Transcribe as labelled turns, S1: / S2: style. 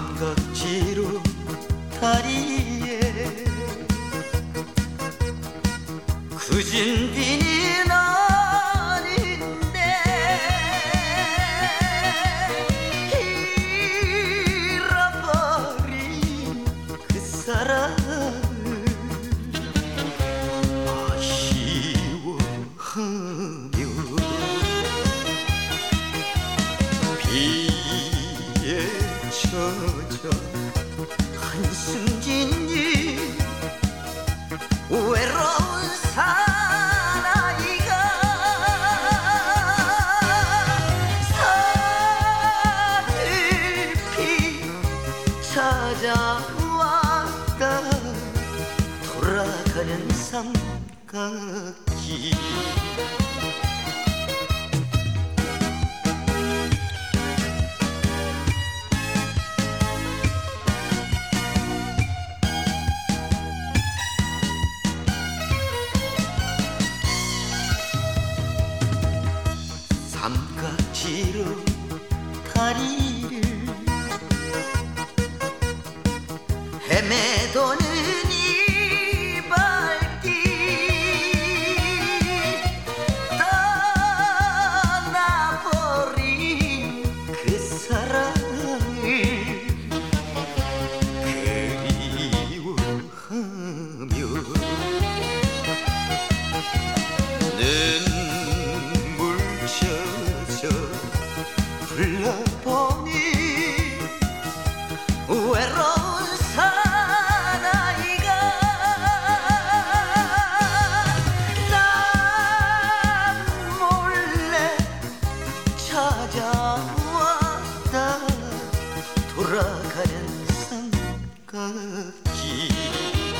S1: 삼각지로 다리에 그진 비는 아닌데 잃어버린 그 사랑을 아쉬워하며 비에 젖어 한숨 짓니 외로운 사나이가 서글피 찾아왔다 돌아가는 삼각지 삼각지로 다리를 헤매도는 이 발길 떠나버린 그 사랑을 그리워하며 불러보니 외로운 사나이가 난 몰래 찾아왔다 돌아가는 삼각지